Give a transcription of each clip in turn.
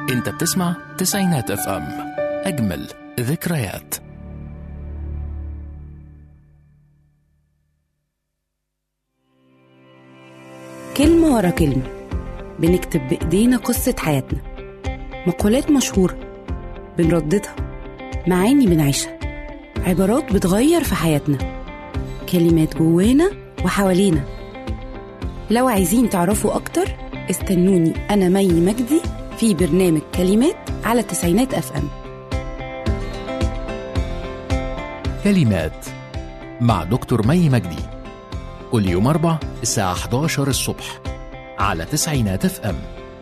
انت بتسمع تسعينات اف ام، اجمل ذكريات. كلمة ورا كلمة بنكتب بإيدينا قصة حياتنا، مقولات مشهورة بنرددها، معاني بنعيشها، عبارات بتغير في حياتنا، كلمات جوانا وحوالينا. لو عايزين تعرفوا أكتر استنوني أنا مي مجدي في برنامج كلمات على تسعينات اف ام. كلمات مع دكتور مي مجدي، كل يوم 4 الساعة 11 الصبح على تسعينات اف ام.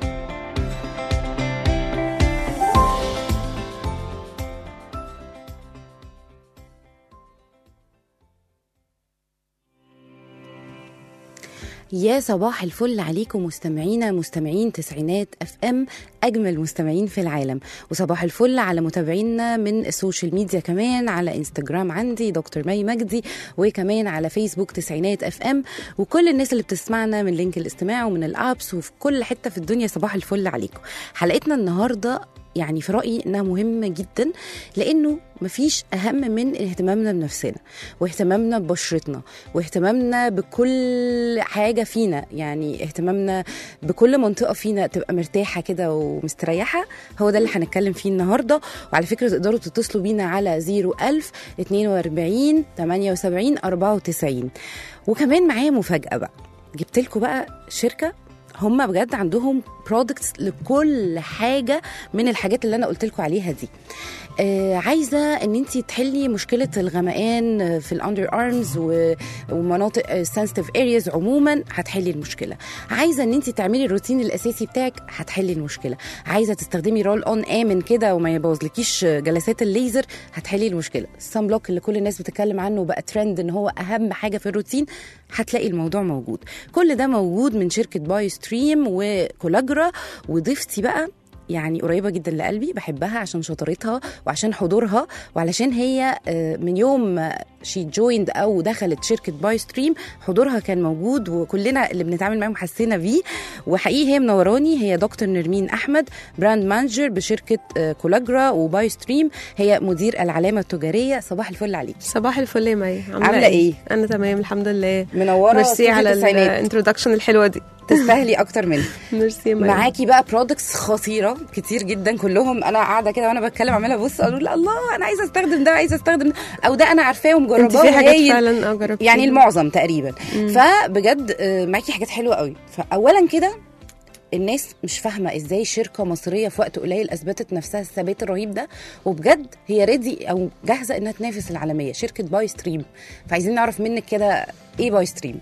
يا صباح الفل عليكم مستمعين تسعينات اف ام، اجمل مستمعين في العالم. وصباح الفل على متابعينا من السوشيال ميديا، كمان على انستجرام عندي دكتور مي مجدي، وكمان على فيسبوك تسعينات اف ام، وكل الناس اللي بتسمعنا من لينك الاستماع ومن الابس وفي كل حتة في الدنيا. صباح الفل عليكم. حلقتنا النهاردة يعني في رأيي إنها مهمة جدا، لأنه مفيش أهم من اهتمامنا بنفسنا واهتمامنا ببشرتنا واهتمامنا بكل حاجة فينا، يعني اهتمامنا بكل منطقة فينا تبقى مرتاحة كده ومستريحة. هو ده اللي هنتكلم فيه النهاردة. وعلى فكرة تقدروا تتصلوا بينا على 01000 42 78 94. وكمان معايا مفاجأة بقى، جبت لكم بقى شركة هم بجد عندهم برودكتس لكل حاجة من الحاجات اللي أنا قلت لكم عليها دي. عايزة ان انتي تحلي مشكلة الغمقان في الاندر ارمز ومناطق سنسيتيف ارياز عموما، هتحلي المشكلة. عايزة ان انتي تعملي الروتين الاساسي بتاعك، هتحلي المشكلة. عايزة تستخدمي رول اون امن كده وما يبوظلكيش جلسات الليزر، هتحلي المشكلة. السان بلوك اللي كل الناس بتتكلم عنه بقى ترند ان هو اهم حاجة في الروتين، هتلاقي الموضوع موجود. كل ده موجود من شركة بايو ستريم وكولاجرا. وضيفتي بقى يعني قريبة جدا لقلبي، بحبها عشان شطارتها وعشان حضورها وعلشان هي من يوم شي جويند أو دخلت شركة باي ستريم حضورها كان موجود، وكلنا اللي بنتعامل معاهم حسينا بيه. وحقيقي هي منوراني. هي دكتور نرمين أحمد، براند مانجر بشركة كولاجرا وباي ستريم، هي مدير العلامة التجارية. صباح الفل عليك. صباح الفل يا مي، عاملة ايه؟ أنا تمام الحمد لله. منورة. ميرسي على الانترودكشن الحلوة دي، تستاهلي اكتر منه. ميرسي. معاكي بقى برودكتس خطيره كتير جدا، كلهم انا قاعده كده وانا بتكلم عماله ابص اقول الله انا عايزه استخدم ده، عايزه استخدم ده، او ده انا عارفاه ومجرباه. في حاجات فعلا جربتها يعني المعظم تقريبا. فبجد معاكي حاجات حلوه قوي. فاولا كده الناس مش فاهمه ازاي شركه مصريه في وقت قليل اثبتت نفسها الثبات الرهيب ده، وبجد هي ريدي او جاهزه انها تنافس العالميه، شركه باي ستريم. فعايزين نعرف منك كده ايه باي ستريم.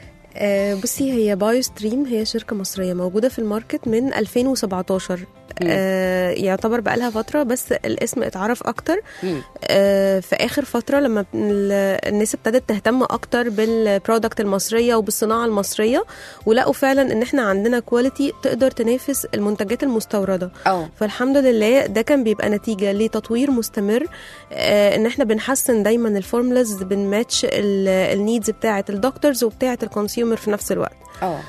بصي، هي بايو ستريم هي شركة مصرية موجودة في الماركت من 2017. يعتبر بقالها فترة، بس الاسم اتعرف أكتر في آخر فترة لما الناس ابتدت تهتم أكتر بالبرودكت المصرية وبالصناعة المصرية، ولقوا فعلا إن احنا عندنا كواليتي تقدر تنافس المنتجات المستوردة. فالحمد لله ده كان بيبقى نتيجة لتطوير مستمر، إن احنا بنحسن دايما الفورمولاز، بنماتش النيدز بتاعة الدكتورز وبتاعة الكونسيومر في نفس الوقت.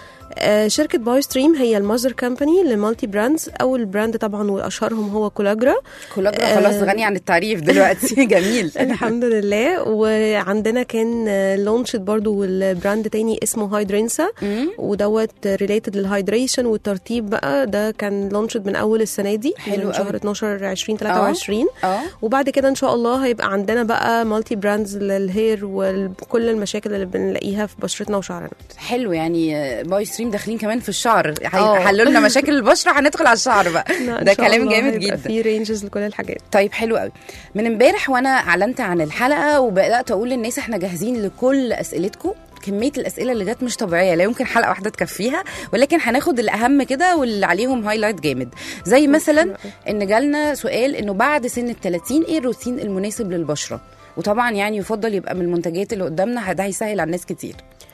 شركة بايو ستريم هي الماذر كامباني لمالتي براندز. أول براند طبعا وأشهرهم هو كولاجرا. خلاص غني عن التعريف دلوقتي. جميل. الحمد لله. وعندنا كان لونشد برضو البراند تاني اسمه هايدرينسا، ودوت ريليتد للهايدريشن والترطيب بقى. ده كان لونشد من أول السنة دي، من شهر 12 2023. وبعد كده إن شاء الله هيبقى عندنا بقى مالتي براندز للهير وكل المشاكل اللي بنلاقيها في بشرتنا وشعرنا. حلو. يعني بايو ستريم داخلين كمان في الشعر، حلوا لنا مشاكل البشره، هندخل على الشعر بقى. ده كلام جامد جدا. في رينجز لكل الحاجات. طيب حلو قوي. من امبارح وانا اعلنت عن الحلقه وبدات اقول للناس احنا جاهزين لكل اسئلتكم. كميه الاسئله اللي جت مش طبيعيه، لا يمكن حلقه واحده تكفيها، ولكن هناخد الاهم كده واللي عليهم هايلايت جامد. زي مثلا ان جالنا سؤال انه بعد سن ال30 ايه الروتين المناسب للبشره، وطبعا يعني يفضل يبقى من المنتجات اللي قدامنا، ده هيسهل على الناس كتير.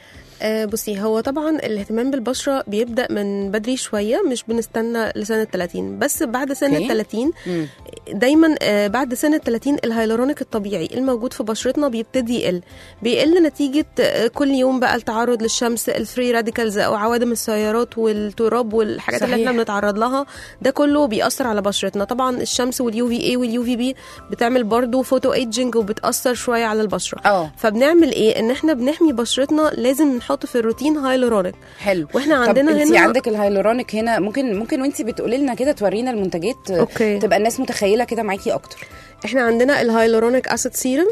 بصي، هو طبعا الاهتمام بالبشرة بيبدأ من بدري شوية، مش بنستنى لسنة 30، بس بعد سنة 30 دايما بعد سنه 30 الهيالورونيك الطبيعي الموجود في بشرتنا بيبتدي بيقل نتيجه كل يوم بقى التعرض للشمس، الفري راديكالز او عوادم السيارات والتراب والحاجات صحيح. اللي احنا بنتعرض لها ده كله بيأثر على بشرتنا. طبعا الشمس واليو في اي واليو في بي بتعمل برضو فوتو ايجنج وبتأثر شويه على البشره. فبنعمل ايه؟ ان احنا بنحمي بشرتنا، لازم نحط في الروتين هيالورونيك. حلو. واحنا عندنا هنا انت عندك الهيالورونيك هنا، ممكن وانت بتقولي لنا كده تورينا المنتجات أوكي. تبقى الناس متخيله كده معاكي اكتر. احنا عندنا الهيالورونيك اسيد سيرم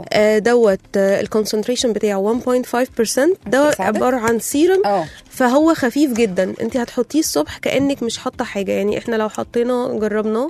دوت الكونسنتريشن بتاعه 1.5%. ده عباره عن سيرم فهو خفيف جدا، انت هتحطيه الصبح كانك مش حاطه حاجه. يعني احنا لو حطينا جربناه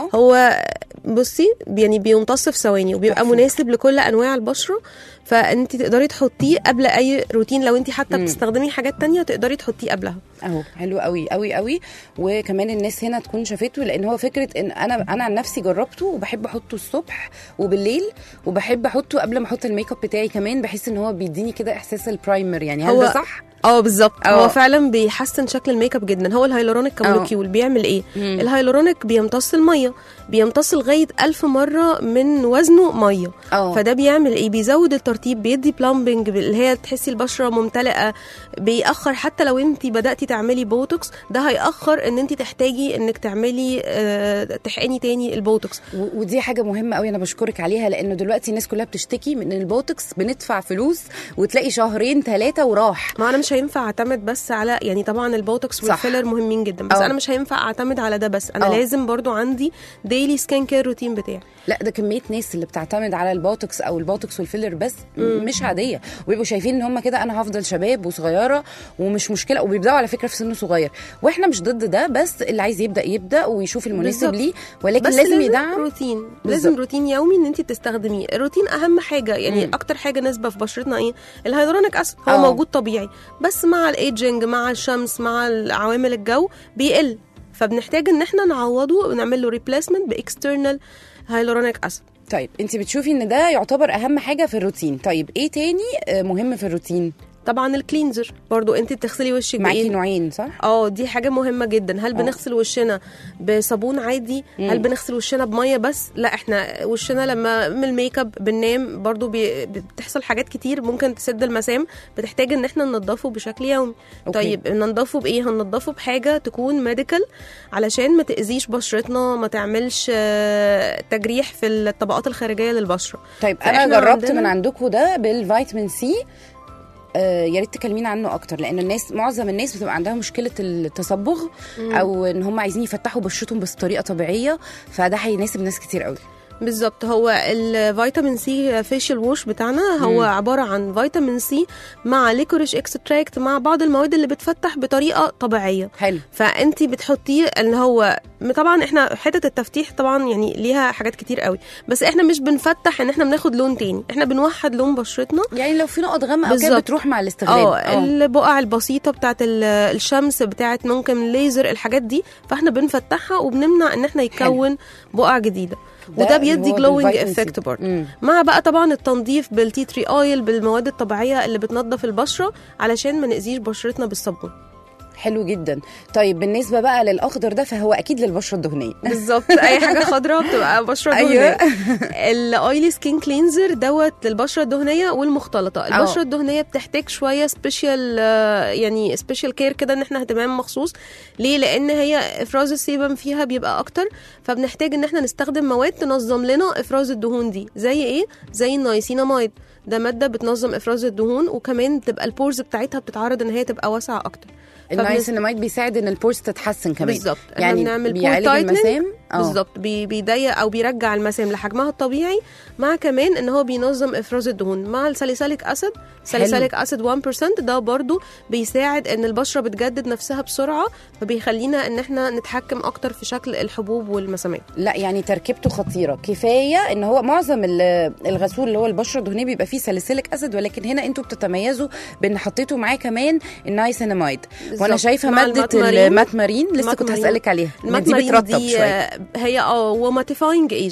هو بصي يعني بيمتص في ثواني وبيبقى مناسب لكل انواع البشره. فانت تقدري تحطيه قبل اي روتين، لو انت حتى بتستخدمي حاجات تانية تقدري تحطيه قبلها. حلو قوي قوي قوي. وكمان الناس هنا تكون شافته، لان هو فكره ان انا عن نفسي جربته وبحب احطه الصبح وبالليل، وبحب احطه قبل ما احط الميك اب بتاعي كمان، بحس ان هو بيديني كده احساس البرايمر. يعني هل ده صح؟ بالظبط. هو فعلا بيحسن شكل الميك اب جدا. هو الهيالورونيك كمولكيول بيعمل ايه؟ الهيالورونيك بيمتص الميه، بيمتص لغايه 1000 مره من وزنه ميه. فده بيعمل ايه؟ بيزود الترطيب، بيدي بلامبنج اللي هي تحسي البشره ممتلئه. بيأخر حتى لو انت بدأتي تعملي بوتوكس، ده هيأخر ان انت تحتاجي انك تعملي تحقني تاني البوتوكس. ودي حاجه مهمه قوي، انا بشكرك عليها، لانه دلوقتي الناس كلها بتشتكي من البوتوكس، بندفع فلوس وتلاقي شهرين 3 وراح. ما انا مش هينفع اعتمد بس على، يعني طبعا البوتوكس والفيلر مهمين جدا، بس انا مش هينفع اعتمد على ده بس. انا لازم برضو عندي ديلي سكين كير روتين بتاعي. لا ده كميه ناس اللي بتعتمد على البوتوكس او البوتوكس والفيلر بس مش عاديه، وبيبقوا شايفين ان هم كده انا هفضل شباب وصغيره ومش مشكله، وبيبداوا على فكره في سن صغير، واحنا مش ضد ده، بس اللي عايز يبدا ويشوف المناسب ليه، ولكن لازم يدعم روتين. لازم روتين يومي ان انت تستخدميه. الروتين اهم حاجه، يعني اكتر حاجه نسبه في بشرتنا ايه؟ الهيالورونيك اسيد. هو موجود طبيعي، بس مع الايجنج، مع الشمس، مع عوامل الجو بيقل، فبنحتاج ان احنا نعوضه ونعمل له ريبليسمنت باكسترنال هيالورونيك اسيد. طيب انت بتشوفي ان ده يعتبر اهم حاجه في الروتين. طيب ايه تاني مهم في الروتين؟ طبعا الكلينزر برضو. انت بتغسلي وشك معاكي نوعين صح؟ دي حاجه مهمه جدا. هل بنغسل وشنا بصابون عادي؟ هل بنغسل وشنا بميه بس؟ لا، احنا وشنا لما من الميك اب بننام برضو بتحصل حاجات كتير ممكن تسد المسام، بتحتاج ان احنا ننضفه بشكل يومي. طيب ننضفه بايه؟ هننضفه بحاجه تكون ميديكال علشان ما تاذيش بشرتنا، ما تعملش تجريح في الطبقات الخارجيه للبشره. طيب انا جربت من عندكم ده بالفيتامين سي، يا ريت تكلمينا عنه اكتر، لان معظم الناس بتبقى عندها مشكله التصبغ او ان هم عايزين يفتحوا بشرتهم بس بطريقه طبيعيه، فده هيناسب ناس كتير قوي. بالظبط. هو الفيتامين سي فيشل ووش بتاعنا هو عباره عن فيتامين سي مع ليكوريش اكستراكت مع بعض المواد اللي بتفتح بطريقه طبيعيه. حلو. فانت بتحطيه اللي هو طبعا احنا حته التفتيح طبعا يعني ليها حاجات كتير قوي، بس احنا مش بنفتح ان احنا بناخد لون تاني، احنا بنوحد لون بشرتنا. يعني لو في نقط غامقه او كده بتروح مع الاستخدام. البقع البسيطه بتاعه الشمس بتاعه ممكن ليزر الحاجات دي، فاحنا بنفتحها وبنمنع ان احنا يتكون بقع جديده، وده بيدي جلوينج افكت برضه. مع بقى طبعا التنظيف بالتي تري اويل، بالمواد الطبيعيه اللي بتنظف البشره علشان ما نأذيش بشرتنا بالصابون. حلو جدا. طيب بالنسبه بقى للاخضر ده، فهو اكيد للبشره الدهنيه. بالظبط، اي حاجه خضراء بتبقى بشره دهنيه. الاويلي سكين كلينزر دوت للبشره الدهنيه والمختلطه. البشره الدهنيه بتحتاج شويه سبيشال، يعني سبيشال كير كده، ان احنا اهتمام مخصوص. ليه؟ لان هي افراز السيبم فيها بيبقى اكتر، فبنحتاج ان احنا نستخدم مواد تنظم لنا افراز الدهون دي. زي ايه؟ زي النايسيناميد، ده ماده بتنظم افراز الدهون، وكمان تبقى البورز بتاعتها بتتعرض ان هي تبقى واسعه اكتر. النايسيناميد بيساعد ان البورز تتحسن كمان. بالظبط. يعني بنعمل بيعالج المسام. بالظبط، بيضيق او بيرجع المسام لحجمها الطبيعي، مع كمان ان هو بينظم افراز الدهون. مع الساليسيليك اسيد، ساليسيليك اسيد 1% ده برضو بيساعد ان البشره بتجدد نفسها بسرعه، فبيخلينا ان احنا نتحكم اكتر في شكل الحبوب والمسامات. لا يعني تركيبته خطيره. كفايه ان هو معظم الغسول اللي هو البشره الدهنيه بيبقى فيه ساليسيليك اسيد، ولكن هنا انتوا بتتميزوا بان حطيتوا معاه كمان النايسيناميد. وانا شايفه ماده المات مارين لسه كنت هسالك عليها. المات مارين دي هي وماتيفاينج ايجنت،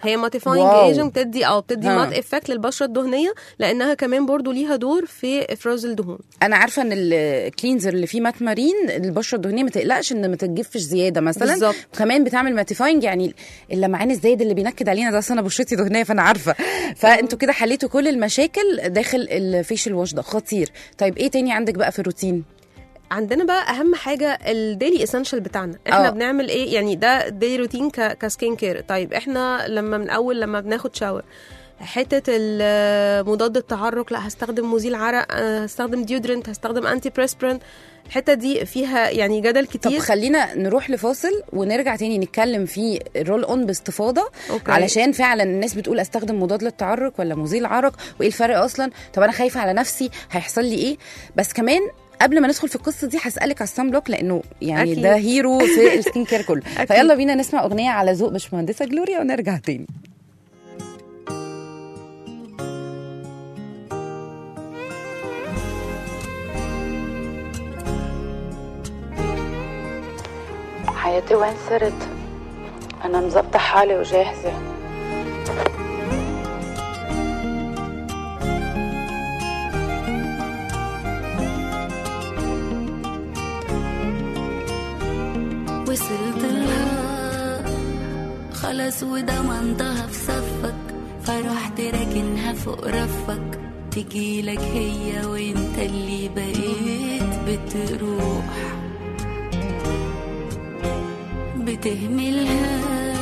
هي ماتيفاينج ايجنت، بتدي مات افكت للبشره الدهنيه، لانها كمان برضو ليها دور في افراز الدهون. انا عارفه ان الكلينزر اللي فيه مات مارين البشره الدهنيه ما تقلقش ان ما تتجفش زياده مثلا بالزبط. كمان بتعمل ماتيفاينج، يعني اللمعان الزايد اللي بينكد علينا ده، انا بشرتي دهنيه فانا عارفه. فانتوا كده حليتوا كل المشاكل داخل الفيشل واش ده، خطير. طيب ايه تاني عندك بقى في الروتين؟ عندنا بقى اهم حاجه الديلي اسينشال بتاعنا، احنا بنعمل ايه يعني، ده ديلي روتين كسكين كير. طيب احنا لما بناخد شاور، حته مضاد التعرق، لا هستخدم مزيل عرق، هستخدم ديودرنت، هستخدم انتي بريسبرين. الحته دي فيها يعني جدل كتير. طب خلينا نروح لفاصل ونرجع تاني نتكلم في الرول اون باستفاضه. علشان فعلا الناس بتقول استخدم مضاد للتعرق ولا مزيل عرق، وايه الفرق اصلا؟ طب انا خايفه على نفسي هيحصل لي ايه؟ بس كمان قبل ما ندخل في القصه دي هسالك على السان بلوك، لانه يعني أكيد. ده هيرو في السكين كير كله. فيلا بينا نسمع اغنيه على ذوق باشمهندسه جلوريا ونرجع تاني. حياتي وين صرت؟ انا مظبطه حالي وجاهزه. وصلت لها خلاص وضمنتها في صفك، فرحت راكنها فوق رفك، تجيلك هي وانت اللي بقيت بتروح، بتهملها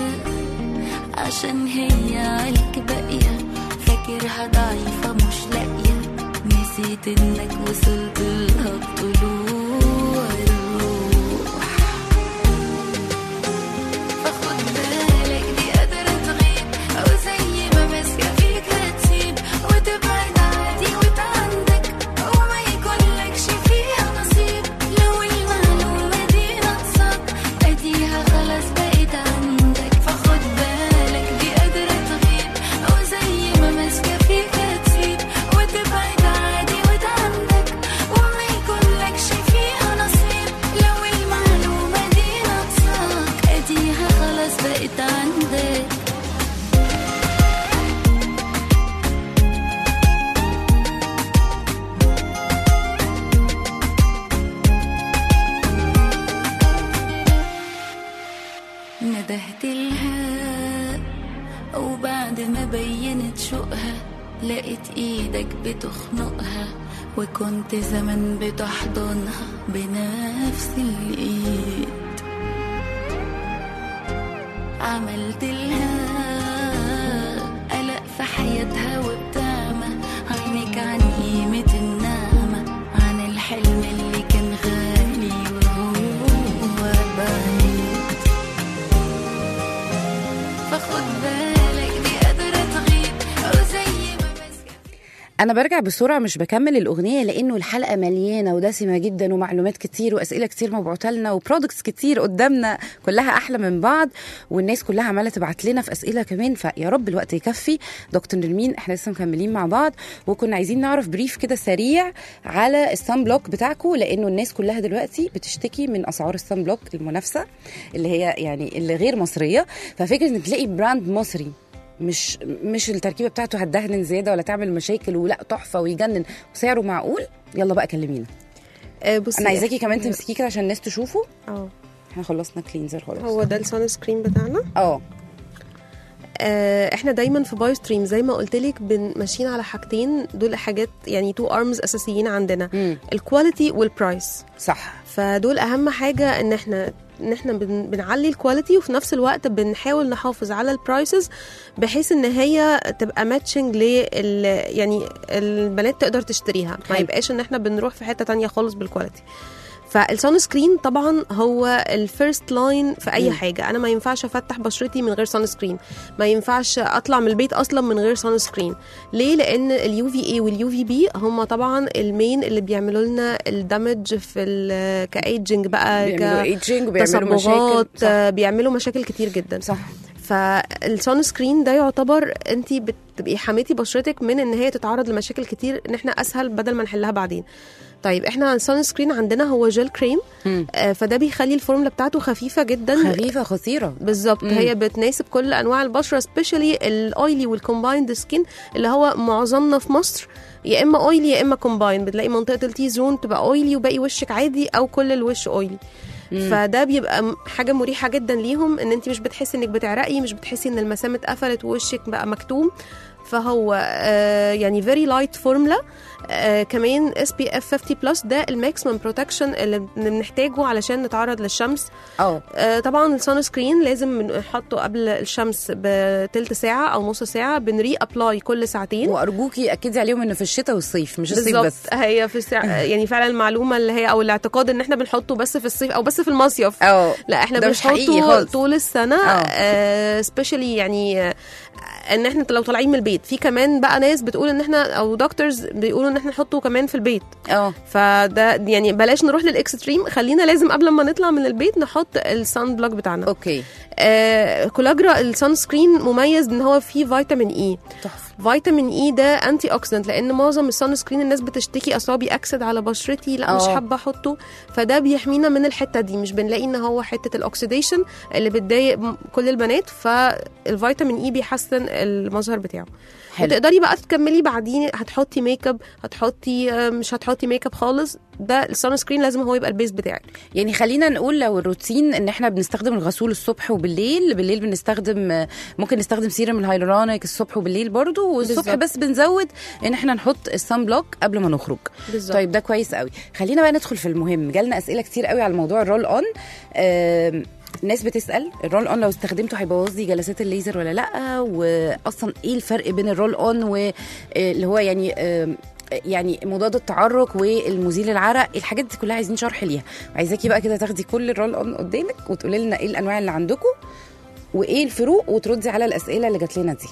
عشان هي عليك باقية، فاكرها ضعيفة مش لاقية، نسيت انك وصلت لها بطلوع الروح. فخد بالك دي قادرة تغيب، او زي ما ماسكة فيك هتسيب وتبعد عادي وتعندك، وما يكونلكش فيها نصيب، لو المعلومة دي ناقصاك اديها خلاص بقيت عندك. فخد بالك دي قادرة تغيب، او زي ما ماسكة فيك هتسيب وتبعد عادي وتعندك، وما يكونلكش فيها نصيب، لو المعلومة دي ناقصاك اديها خلاص بقيت عندك. ندهت لها وبعد ما بينت شوقها، لقيت ايدك بتخنقها، وكنت زمان بتحضنها بنفس الايد. عملت لها قلق في حياتها وبتعمى، عينك عن قيمة النعمة، عن الحلم اللي كان غالي وهو بعيد. فخد بالك دي قادرة تغيب، أو زي ما ماسكة. انا برجع بسرعه مش بكمل الاغنيه لانه الحلقه مليانه ودسمه جدا ومعلومات كتير واسئله كتير مبعوثه لنا وبرودكتس كتير قدامنا كلها احلى من بعض، والناس كلها عماله تبعت لنا في اسئله كمان، فيا رب الوقت يكفي. دكتور نرمين احنا لسه مكملين مع بعض، وكنا عايزين نعرف بريف كده سريع على السان بلوك بتاعكم، لانه الناس كلها دلوقتي بتشتكي من اسعار السان بلوك المنافسه اللي هي يعني اللي غير مصريه. ففكره انك تلاقي براند مصري مش التركيبه بتاعته هتدهن زياده ولا تعمل مشاكل، ولا تحفه ويجنن وسعره معقول، يلا بقى كلمينا. بصي انا عايزاكي كمان تمسكيه كده عشان الناس تشوفه. احنا خلصنا كلينزر خلاص. هو ده السان سكرين بتاعنا. احنا دايما في بايو ستريم زي ما قلت لك ماشيين على حاجتين، دول حاجات يعني تو ارمز اساسيين عندنا، الكواليتي والبرايس. صح. فدول اهم حاجه، ان احنا بنعلي الكواليتي، وفي نفس الوقت بنحاول نحافظ على البرايسز بحيث ان هي تبقى ماتشنج يعني البنات تقدر تشتريها، ما يبقاش ان احنا بنروح في حته تانية خالص بالكواليتي. فالسان سكرين طبعا هو الفيرست لاين في اي حاجه. انا ما ينفعش افتح بشرتي من غير سان سكرين، ما ينفعش اطلع من البيت اصلا من غير سان سكرين. ليه؟ لان اليو في اي واليو في بي هم طبعا المين اللي بيعملوا لنا الدمج في كايجنج بقى، كتصبغات، بيعملوا مشاكل كتير جدا. صح. فالسان سكرين ده يعتبر انت بتبقي حميتي بشرتك من ان هي تتعرض لمشاكل كتير، ان احنا اسهل بدل ما نحلها بعدين. طيب احنا السان سكرين عندنا هو جل كريم، فده بيخلي الفورمولا بتاعته خفيفه جدا، خفيفه خطيره بالظبط. هي بتناسب كل انواع البشره، سبيشالي الاويلي والكومبايند سكين اللي هو معظمنا في مصر يا اما اويلي يا اما كومباين. بتلاقي منطقه التي زون تبقى اويلي وباقي وشك عادي، او كل الوش اويلي. فده بيبقى حاجه مريحه جدا ليهم، ان انت مش بتحسي انك بتعرقي، مش بتحسي ان المسام اتقفلت ووشك بقى مكتوم. فهو يعني فيري لايت فورمولا. كمان SPF 50 بلس، ده الماكسيمم بروتكشن اللي بنحتاجه علشان نتعرض للشمس. طبعا السان سكرين لازم نحطه قبل الشمس بتلت ساعه او نص ساعه، بنري ابلاي كل ساعتين. وارجوكي اكدي عليهم انه في الشتاء والصيف مش الصيف بس. هي في يعني فعلا المعلومه اللي هي او الاعتقاد ان احنا بنحطه بس في الصيف او بس في المصيف. لا، احنا بنحطه طول السنه، سبيشالي يعني ان احنا لو طالعين من البيت. في كمان بقى ناس بتقول ان احنا او دكتورز بيقولوا ان احنا نحطه كمان في البيت. فده يعني بلاش نروح للاكستريم، خلينا لازم قبل ما نطلع من البيت نحط السان بلوك بتاعنا. اوكي. كولاجرا السان سكرين مميز ان هو فيه فيتامين اي. فيتامين اي ده انتي اوكسيدنت، لان معظم السان سكرين الناس بتشتكي اصلا بيأكسد على بشرتي، لا مش حابه احطه. فده بيحمينا من الحته دي، مش بنلاقي ان هو حته الاكسيديشن اللي بتضايق كل البنات. فالفيتامين اي بيحسن المظهر بتاعه. وتقدري بقى تكملي بعدين، هتحطي ميك اب، هتحطي مش هتحطي ميك اب خالص، ده السان سكرين لازم هو يبقى البيس بتاعك. يعني خلينا نقول لو الروتين ان احنا بنستخدم الغسول الصبح وبالليل، بالليل بنستخدم ممكن نستخدم سيرم الهايلورونيك الصبح وبالليل برضو، والصبح بس بنزود ان احنا نحط السان بلوك قبل ما نخرج. بالزبط. طيب ده كويس قوي. خلينا بقى ندخل في المهم. جالنا اسئله كتير قوي على الموضوع الرول اون. ناس بتسأل الرول اون لو استخدمته هيبوظ لي جلسات الليزر ولا لا، واصلا ايه الفرق بين الرول اون واللي هو يعني مضاد التعرق والمزيل العرق. الحاجات دي كلها عايزين شرح ليها، عايزاكي بقى كده تاخدي كل الرول اون قدامك وتقولي لنا ايه الانواع اللي عندكم وايه الفروق، وتردي على الاسئله اللي جات لنا دي.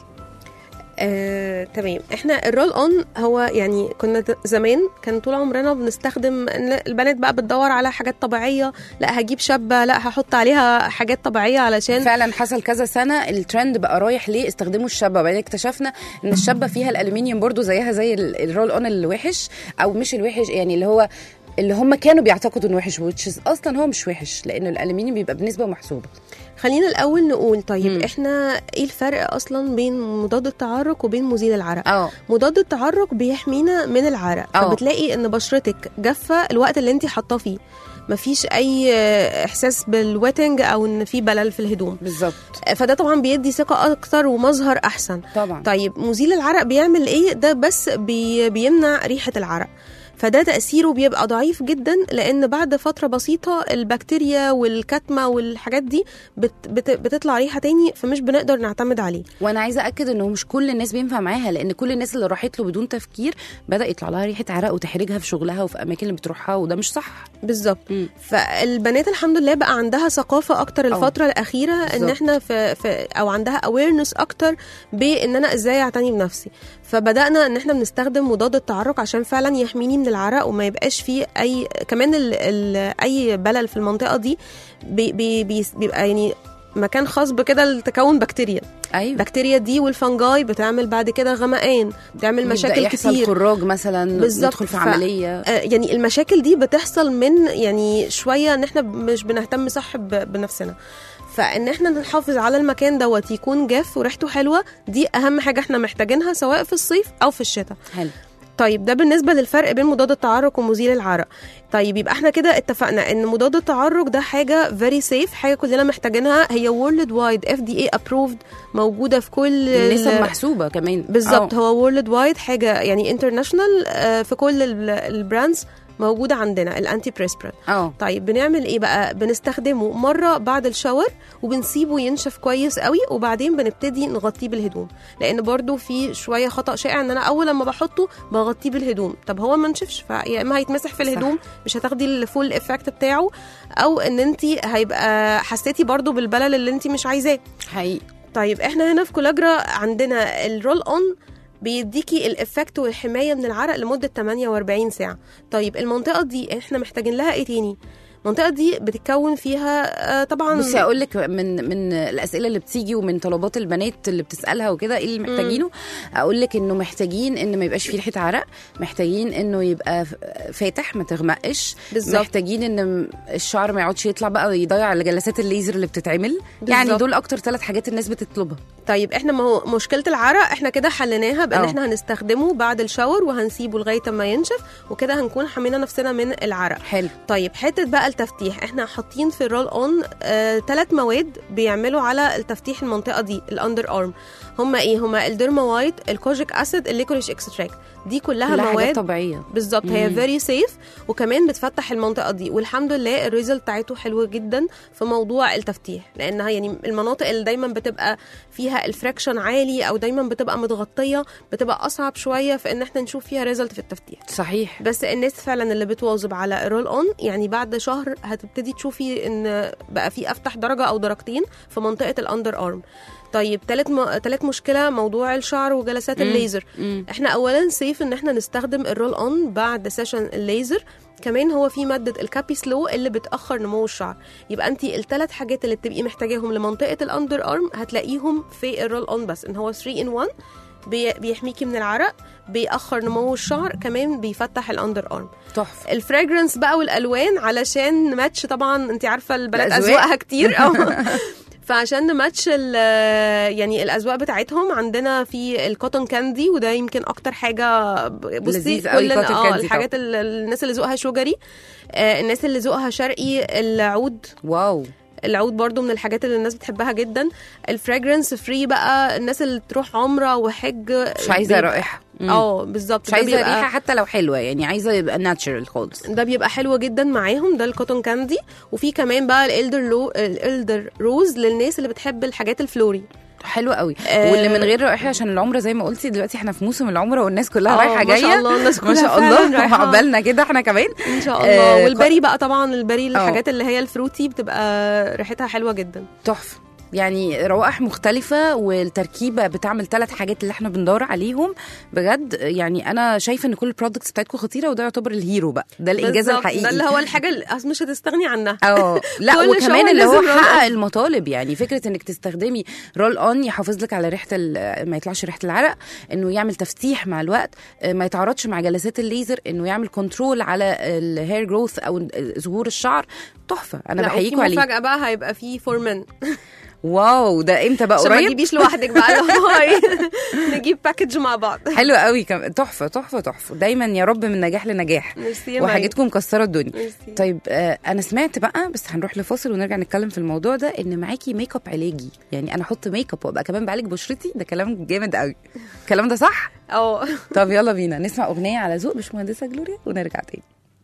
تمام. احنا الرول اون هو يعني كنا زمان كان طول عمرنا بنستخدم، البنات بقى بتدور على حاجات طبيعيه، لا هجيب شابه، لا هحط عليها حاجات طبيعيه علشان فعلا حصل كذا سنه الترند بقى رايح ليه استخدموا الشابه. وبعدين اكتشفنا ان الشابه فيها الالومنيوم برضو زيها زي الرول اون الوحش، او مش الوحش يعني اللي هم كانوا بيعتقدوا انه وحش، اصلا هو مش وحش لان الالومنيوم بيبقى بنسبه محسوبه. خلينا الاول نقول طيب احنا ايه الفرق اصلا بين مضاد التعرق وبين مزيل العرق؟ مضاد التعرق بيحمينا من العرق، فبتلاقي ان بشرتك جافه الوقت اللي انت حاطاه فيه، مفيش اي احساس بالويتنج او ان في بلل في الهدوم. بالظبط. فده طبعا بيدي ثقه اكتر ومظهر احسن طبعا. طيب مزيل العرق بيعمل ايه؟ ده بس بيمنع ريحه العرق، فده تأثيره بيبقى ضعيف جدا، لأن بعد فترة بسيطة البكتيريا والكتمة والحاجات دي بتطلع ريحة تاني، فمش بنقدر نعتمد عليه. وأنا عايزة أكد أنه مش كل الناس بينفع معاها، لأن كل الناس اللي راحت له بدون تفكير بدأ يطلع لها ريحة عرق وتحرجها في شغلها وفي أماكن اللي بتروحها، وده مش صح. بالظبط. فالبنات الحمد لله بقى عندها ثقافة أكتر الفترة الأخيرة، إن إحنا أو عندها awareness أكتر بإن أنا إزاي أعتني بنفسي. فبدأنا إن إحنا بنستخدم مضاد التعرق عشان فعلا يحميني من العرق وما يبقاش فيه أي كمان أي بلل في المنطقة دي. بيبقى يعني مكان خاص بكده لتكون بكتيريا. أيوة. بكتيريا دي والفنجاي بتعمل بعد كده غمقان، بتعمل مشاكل كتير، يحصل خراج مثلا، ندخل في عملية. يعني المشاكل دي بتحصل من يعني شوية ان احنا مش بنهتم صح بنفسنا، فان احنا نحافظ على المكان دوت يكون جاف وريحته حلوة، دي اهم حاجة احنا محتاجينها سواء في الصيف او في الشتاء. حلو. طيب ده بالنسبة للفرق بين مضاد التعرق ومزيل العرق. طيب يبقى احنا كده اتفقنا ان مضاد التعرق ده حاجة very safe، حاجة كلنا محتاجينها، هي world wide FDA approved، موجودة في كل النسب محسوبة كمان. بالظبط. هو world wide حاجة يعني international، في كل البراندز موجودة عندنا الانتي بريسبرين. طيب بنعمل ايه بقى؟ بنستخدمه مرة بعد الشاور وبنسيبه ينشف كويس قوي، وبعدين بنبتدي نغطيه بالهدوم، لان برضو في شوية خطأ شائع ان انا اول لما بحطه بغطيه بالهدوم، طب هو ما نشفش، فيا اما هيتمسح في الهدوم صح. مش هتاخدي الفول افكت بتاعه، او ان انت هيبقى حسيتي برضو بالبلل اللي انت مش عايزاه حقيقي. طيب احنا هنا في كولاجرا عندنا الرول اون بيديكي الافكت والحمايه من العرق لمده 48 ساعه. طيب المنطقه دي احنا محتاجين لها ايه تاني؟ المنطقه دي بتتكون فيها طبعا. بصي اقول لك من الاسئله اللي بتيجي ومن طلبات البنات اللي بتسالها وكده ايه اللي محتاجينه. اقول لك انه محتاجين ان ما يبقاش فيه ريحه عرق، محتاجين انه يبقى فاتح ما تغمقش، محتاجين ان الشعر ما يقعدش يطلع بقى ويضيع على جلسات الليزر اللي بتتعمل. يعني دول اكتر 3 حاجات الناس بتطلبها. طيب احنا ما هو مشكله العرق احنا كده حليناها بان احنا هنستخدمه بعد الشاور وهنسيبه لغايه ما ينشف، وكده هنكون حمينا نفسنا من العرق. حلو. طيب حته بقى التفتيح، احنا حاطين في الرول اون 3 مواد بيعملوا على التفتيح المنطقه دي الاندر ارم. هما ايه؟ هما الديرما وايت، الكوجيك اسيد، الليكوريش اكستراكت. دي كلها مواد طبيعيه بالظبط، هي فيري سيف وكمان بتفتح المنطقه دي. والحمد لله الريزلت بتاعته حلوه جدا في موضوع التفتيح، لانها يعني المناطق اللي دايما بتبقى فيها الفراكشن عالي او دايما بتبقى متغطيه بتبقى اصعب شويه في ان احنا نشوف فيها ريزلت في التفتيح. صحيح. بس الناس فعلا اللي بتواظب على الرول اون يعني بعد شهر هتبتدي تشوفي ان بقى في افتح درجه او درجتين في منطقه الاندر ارم. طيب تالت مشكله موضوع الشعر وجلسات الليزر. احنا اولا سيف ان احنا نستخدم الرول اون بعد سيشن الليزر. كمان هو في ماده الكابي سلو اللي بتاخر نمو الشعر. يبقى انت ال3 حاجات اللي بتبقي محتاجاهم لمنطقه الاندر ارم هتلاقيهم في الرول اون، بس ان هو 3 in 1 بيحميكي من العرق، بيأخر نمو الشعر، كمان بيفتح الاندر ارم. تحفه. الفراجرنس بقى والالوان علشان ماتش، طبعا انت عارفه البنات اذواقها كتير فعشان نماتش يعني الاذواق بتاعتهم عندنا في الكوتون كاندي، وده يمكن اكتر حاجه بصي كلنا الحاجات الناس اللي ذوقها شجري، الناس اللي ذوقها شرقي، العود. واو، العود برضو من الحاجات اللي الناس بتحبها جدا. الفراجرنس فري بقى الناس اللي تروح عمره وحج مش عايزه رائحه. بالظبط، مش عايزه ريحه حتى لو حلوه، يعني عايزه يبقى ناتشرال خالص. ده بيبقى حلو جدا معاهم، ده الكوتون كاندي. وفي كمان بقى الالدر روز للناس اللي بتحب الحاجات الفلوري. حلو قوي. واللي من غير رائحه عشان العمره زي ما قلتي دلوقتي احنا في موسم العمره والناس كلها رايحه جايه. ما شاء الله الناس كلها ما شاء الله عقبالنا كده احنا كمان ان شاء الله. والبري بقى طبعا البري الحاجات اللي هي الفروتي بتبقى ريحتها حلوه جدا. تحفه. يعني روائح مختلفة والتركيبة بتعمل 3 حاجات اللي احنا بندور عليهم بجد. يعني أنا شايفة إن كل البرودكتس بتاعتكم خطيرة، وده يعتبر الهيرو بقى، ده الإنجاز الحقيقي. ده اللي هو الحاجة اللي مش هتستغني عنها. لا وكمان اللي هو حقق المطالب. يعني فكرة إنك تستخدمي رول أون يحافظ لك على ريحة ما يطلعش ريحة العرق، إنه يعمل تفتيح مع الوقت، ما يتعرضش مع جلسات الليزر، إنه يعمل كنترول على الهير جروث أو ظهور الشعر. تحفة. أنا بحييكوا عليه. مفاجأة بقى هيبقى فيه فورمن. واو، ده امتى بقى؟ قريب؟ ما تجيبيش لوحدك بقى نجيب باكج مع بعض. حلو قوي. تحفه تحفه تحفه. دايما يا رب من نجاح لنجاح، وحاجتكم مكسره الدنيا. ميرسي. طيب انا سمعت بقى، بس هنروح لفاصل ونرجع نتكلم في الموضوع ده، ان معاكي ميك اب علاجي. يعني انا احط ميك اب وابقى كمان بعالج بشرتي. ده كلام جامد قوي. الكلام ده صح؟ طب يلا بينا نسمع اغنيه على ذوق باشمهندسه جلوريا ونرجع تاني.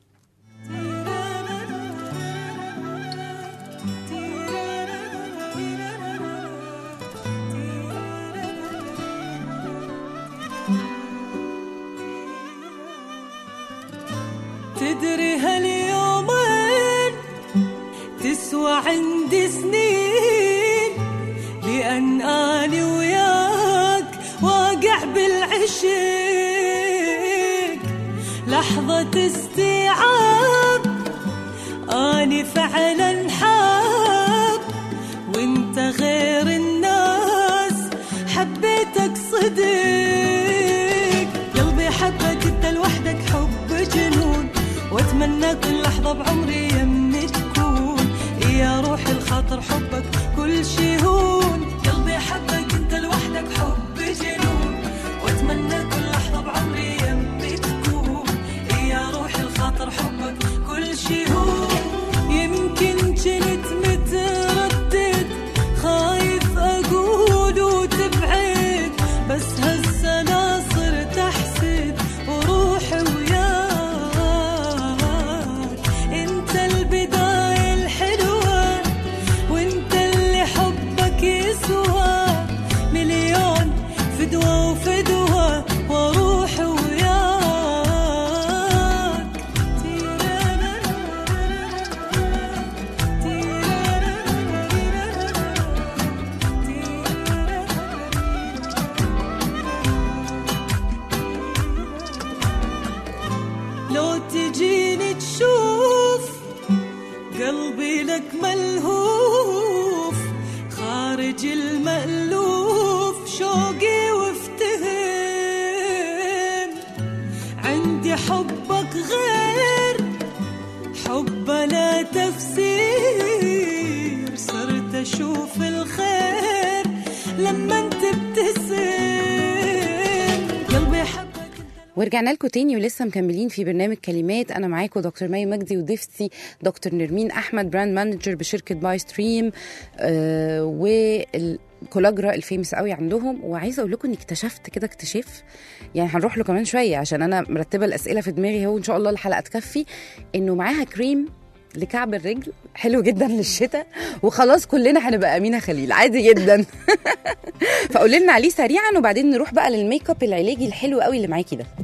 تدري هاليومين تسوى عندي سنين، لأن أنا وياك واقع بالعشق، لحظة استيعاب أنا فعلا حاب، وانت غير الناس حبيتك صدق، قلبي حبك انت لوحدك حب جنون، واتمنى كل لحظة بعمري يمي تكون، يا روحي الخاطر حبك كل شي هون، قلبي حبك انت لوحدك حب جنون، واتمنى كل لحظة بعمري يمي تكون، يا روحي الخاطر حبك كل شي هون. يمكن كنت متردد خايف اقول وتبعد، بس هسه انا صرت احسد وروحي وياك، انت البداية الحلوة وانت اللي حب عندك ملهوف خارج المألوف شوقي وافتهام عندي حبك غير حب لا تفسير صرت أشوف الخير لما انت ابتسم قلبي حبك. ورجعنا لكم تاني ولسه مكملين في برنامج كلمات. انا معاكم دكتور مي مجدي وضيفتي دكتور نرمين احمد، براند مانجر بشركه باي ستريم والكولاجرا الفيمس قوي عندهم. وعايزه اقول لكم اني اكتشفت كده اكتشاف، يعني هنروح له كمان شويه عشان انا مرتبه الاسئله في دماغي هو ان شاء الله الحلقه تكفي، انه معاها كريم لكعب الرجل حلو جدا للشتاء، وخلاص كلنا هنبقى أمينة خليل عادي جدا. فقولي لنا عليه سريعا وبعدين نروح بقى للميك اب العلاجي الحلو قوي اللي معاكي ده.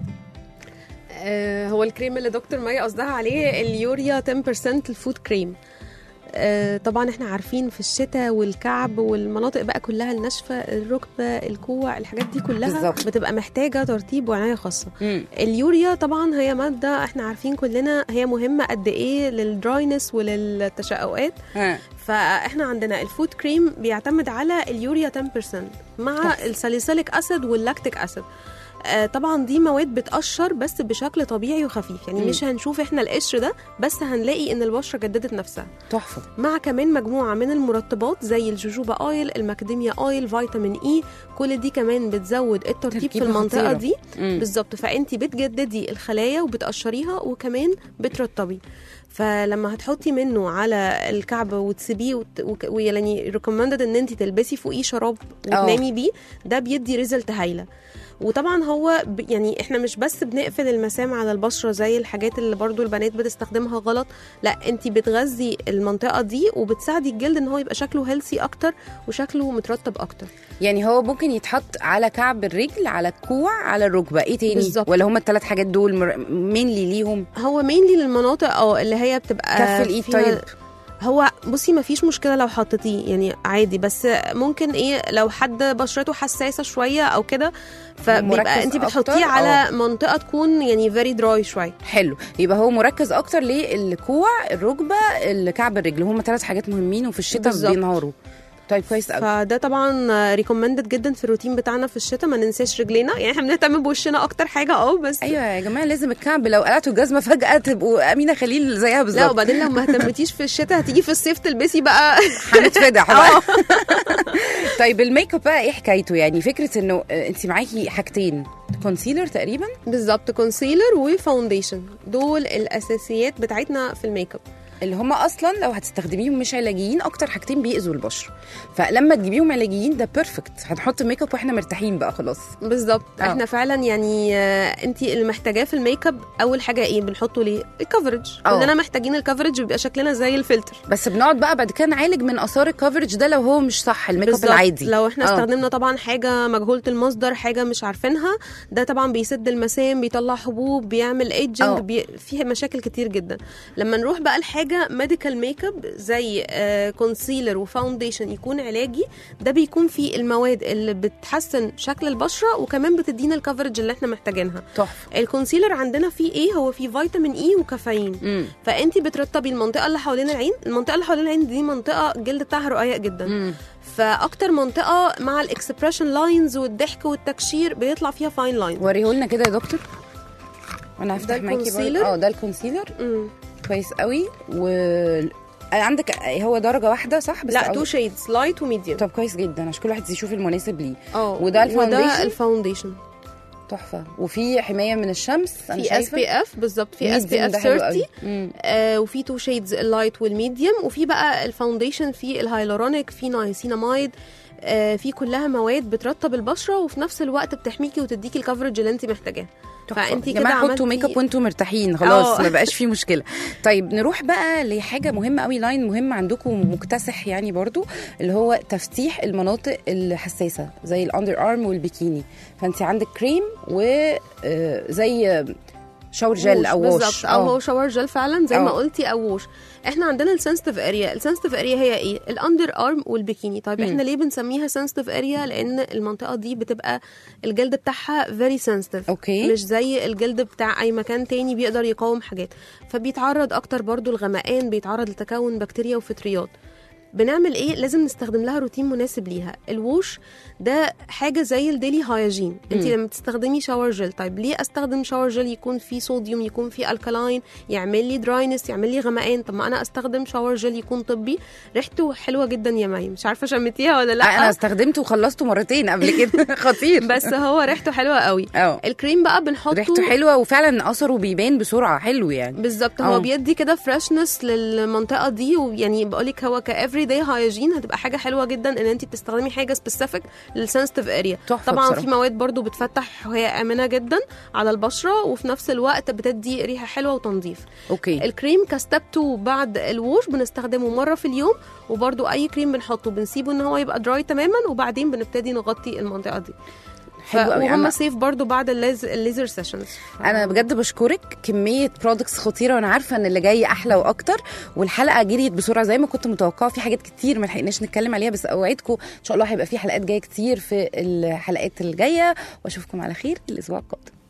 هو الكريم اللي دكتور مي قصدها عليه اليوريا 10% الفود كريم. طبعا احنا عارفين في الشتاء والكعب والمناطق بقى كلها الناشفه، الركبه، الكوع، الحاجات دي كلها بالزبط. بتبقى محتاجه ترطيب وعنايه خاصه. اليوريا طبعا هي ماده احنا عارفين كلنا هي مهمه قد ايه للدراينس وللتشققات. فاحنا عندنا الفود كريم بيعتمد على اليوريا 10% مع الساليسيليك اسيد واللاكتيك اسيد. طبعا دي مواد بتقشر بس بشكل طبيعي وخفيف، يعني مش هنشوف احنا القشر ده، بس هنلاقي ان البشره جددت نفسها. تحفه. مع كمان مجموعه من المرطبات زي الجوجوبا اويل، الماكاديميا اويل، فيتامين اي، كل دي كمان بتزود الترطيب في المنطقه خطيرة. دي بالظبط. فانت بتجددي الخلايا وبتقشريها وكمان بترطبي. فلما هتحطي منه على الكعب وتسيبيه يعني ريكومندد ان انت تلبسي فوقيه شراب وتنامي بيه، ده بيدي ريزلت هايله. وطبعا هو يعني احنا مش بس بنقفل المسام على البشره زي الحاجات اللي برضو البنات بتستخدمها غلط، لا انت بتغذي المنطقه دي وبتساعدي الجلد ان هو يبقى شكله هيلثي اكتر وشكله مترطب اكتر. يعني هو ممكن يتحط على كعب الرجل، على الكوع، على الركبه، ايه تاني بالزبط. ولا هم الثلاث حاجات دول مينلي ليهم؟ هو مينلي للمناطق اللي هي بتبقى كف الايد. طيب هو بصي مفيش مشكله لو حطيتيه يعني عادي، بس ممكن لو حد بشرته حساسه شويه او كده فبيبقى انت بتحطيه على منطقه تكون يعني فيري دراي شويه. حلو، يبقى هو مركز اكتر للكوع، الركبه، الكعب الرجل، هم 3 حاجات مهمين وفي الشتاء بينهاروا. طيب كويس قوي. فده طبعا ريكومندد جدا في الروتين بتاعنا في الشتاء. ما ننساش رجلينا، يعني احنا بنهتم بوشنا اكتر حاجه بس ايوه يا جماعه لازم الكعب، لو قلعتوا الجزمه فجاه تبقوا امينه خليل زيها بالظبط. لا وبعدين لو ما اهتمتيش في الشتاء هتيجي في الصيف تلبسي بقى هنتفدح بقى. طيب الميك اب بقى ايه حكايته؟ يعني فكره انه انت معاكي حاجتين، كونسيلر تقريبا بالظبط، كونسيلر وفاونديشن، دول الاساسيات بتاعتنا في الميك اب اللي هم اصلا لو هتستخدميهم مش علاجيين اكتر حاجتين بيأذوا البشره، فلما تجيبيهم علاجيين ده بيرفكت، هنحط ميك اب واحنا مرتاحين بقى خلاص. بالظبط. احنا فعلا يعني انت اللي محتاجاه في الميك اب اول حاجه ايه بنحطه ليه؟ الكفرج. كلنا محتاجين الكفرج، بيبقى شكلنا زي الفلتر، بس بنقعد بقى بعد كده نعالج من اثار الكفرج ده لو هو مش صح. الميك اب العادي لو احنا استخدمنا طبعا حاجه مجهوله المصدر، حاجه مش عارفينها، ده طبعا بيسد المسام، بيطلع حبوب، بيعمل ايدجنج، فيه مشاكل كتير جدا. لما نروح بقى لحاجه ميديكال ميك اب زي كونسيلر وفاونديشن يكون علاجي، ده بيكون فيه المواد اللي بتحسن شكل البشره وكمان بتدينا الكفرج اللي احنا محتاجينها. تحفه. الكونسيلر عندنا فيه ايه؟ هو فيه فيتامين اي وكافيين. فانت بترطبي المنطقه اللي حوالين العين. المنطقه اللي حوالين العين دي منطقه الجلد بتاعها رقيق جدا، فاكتر منطقه مع الاكسبريشن لاينز والضحك والتكشير بيطلع فيها فاين لاين. وريهولنا كده يا دكتور وانا هفتح معاكي برضه. ده الكونسيلر. كويس قوي. عندك هو درجه واحده صح؟ بس لا 2 شيدز، لايت وميديوم. طب كويس جدا عشان كل واحد يشوف المناسب ليه. وده الفاونديشن تحفه. وفي حمايه من الشمس، في اس بي اف بالظبط، في اس بي اف 30 وفي 2 شيدز اللايت والميديوم، وفي بقى الفاونديشن في الهايلورونيك، في نايسينامايد، في كلها مواد بترطب البشره وفي نفس الوقت بتحميكي وتديكي الكفرج اللي انت محتاجاه. فانت كده حطوا ميك اب وانتوا مرتاحين خلاص، ما بقاش فيه مشكله. طيب نروح بقى لحاجه مهمه قوي، لاين مهم عندكم مكتسح يعني برضو، اللي هو تفتيح المناطق الحساسه زي الاندر ارم والبيكيني. فانت عندك كريم وزي شاور جل او ووش. بالظبط، او هو شاور جل فعلا زي ما قلتي، او ووش. احنا عندنا السنسيتيف اريا. السنسيتيف اريا هي ايه؟ الاندر ارم والبيكيني. طيب احنا ليه بنسميها سنسيتيف اريا؟ لان المنطقه دي بتبقى الجلد بتاعها فيري سنسيتيف، اوكي، مش زي الجلد بتاع اي مكان تاني بيقدر يقاوم حاجات، فبيتعرض اكتر برضو الغمقان، بيتعرض لتكون بكتيريا وفطريات. بنعمل ايه؟ لازم نستخدم لها روتين مناسب ليها. الووش ده حاجه زي الديلي هايجين. انت لما تستخدمي شاور جل، طيب ليه استخدم شاور جل يكون فيه صوديوم، يكون فيه الكالاين، يعمل لي دراينس، يعمل لي غمقان؟ طب ما انا استخدم شاور جل يكون طبي، ريحته حلوه جدا يا مي، مش عارفه شمتيها ولا لا. انا استخدمته وخلصته مرتين قبل كده. خطير. بس هو ريحته حلوه قوي. الكريم بقى بنحطه، ريحته حلوه وفعلا اثره بيبان بسرعه، حلو يعني. بالظبط، هو بيدي كده فريشنس للمنطقه دي، ويعني بقولك هو كافري داي هايجين هتبقى حاجه حلوه جدا ان انت بتستخدمي حاجه سبيسيفيك للسنسيتيف اريا. طبعا بصراحة في مواد برضو بتفتح وهي امنه جدا على البشره، وفي نفس الوقت بتدي ريحه حلوه وتنظيف. اوكي. الكريم كستيب 2 بعد الووش بنستخدمه مره في اليوم، وبرضو اي كريم بنحطه بنسيبه ان هو يبقى دراي تماما، وبعدين بنبتدي نغطي المنطقه دي. وهم سيف برضو بعد الليزر سيشنز. انا بجد بشكرك، كميه برودكتس خطيره، وانا عارفه ان اللي جاي احلى واكتر، والحلقه جريت بسرعه زي ما كنت متوقعه. في حاجات كتير ما لحقناش نتكلم عليها، بس اوعدكم ان شاء الله هيبقى في حلقات جايه كتير في الحلقات الجايه، واشوفكم على خير الاسبوع القادم.